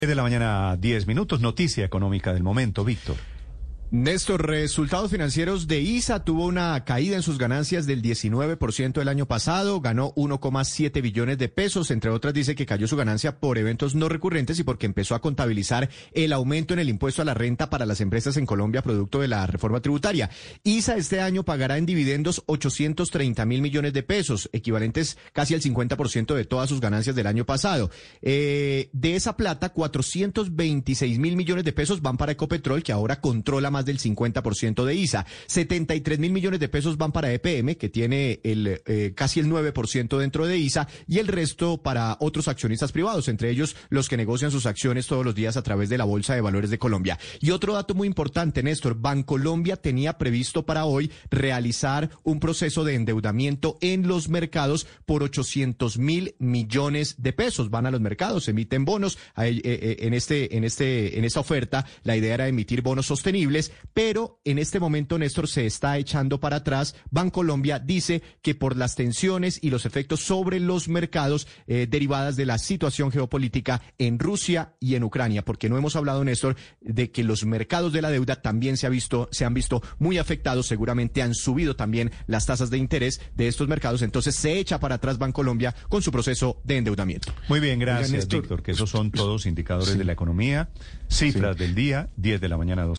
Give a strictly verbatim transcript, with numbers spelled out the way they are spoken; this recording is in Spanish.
De la mañana, diez minutos, noticia económica del momento, Víctor. Néstor, resultados financieros de I S A tuvo una caída en sus ganancias del diecinueve por ciento el año pasado, ganó uno coma siete billones de pesos, entre otras dice que cayó su ganancia por eventos no recurrentes y porque empezó a contabilizar el aumento en el impuesto a la renta para las empresas en Colombia producto de la reforma tributaria. I S A este año pagará en dividendos ochocientos treinta mil millones de pesos, equivalentes casi al cincuenta por ciento de todas sus ganancias del año pasado. Eh, de esa plata, cuatrocientos veintiséis mil millones de pesos van para Ecopetrol, que ahora controla más del cincuenta por ciento de I S A. setenta y tres mil millones de pesos van para E P M, que tiene el eh, casi el nueve por ciento dentro de I S A, y el resto para otros accionistas privados, entre ellos los que negocian sus acciones todos los días a través de la Bolsa de Valores de Colombia. Y otro dato muy importante, Néstor, Bancolombia tenía previsto para hoy realizar un proceso de endeudamiento en los mercados por ochocientos mil millones de pesos. Van a los mercados, emiten bonos. En este, en este, en esta oferta, la idea era emitir bonos sostenibles, pero en este momento, Néstor, se está echando para atrás. Bancolombia dice que por las tensiones y los efectos sobre los mercados eh, derivadas de la situación geopolítica en Rusia y en Ucrania, porque no hemos hablado, Néstor, de que los mercados de la deuda también se ha visto, se han visto muy afectados, seguramente han subido también las tasas de interés de estos mercados, entonces se echa para atrás Bancolombia con su proceso de endeudamiento. Muy bien, gracias, Oiga, Néstor, Víctor, que esos son todos indicadores sí. de la economía, cifras sí. del día, diez de la mañana, dos.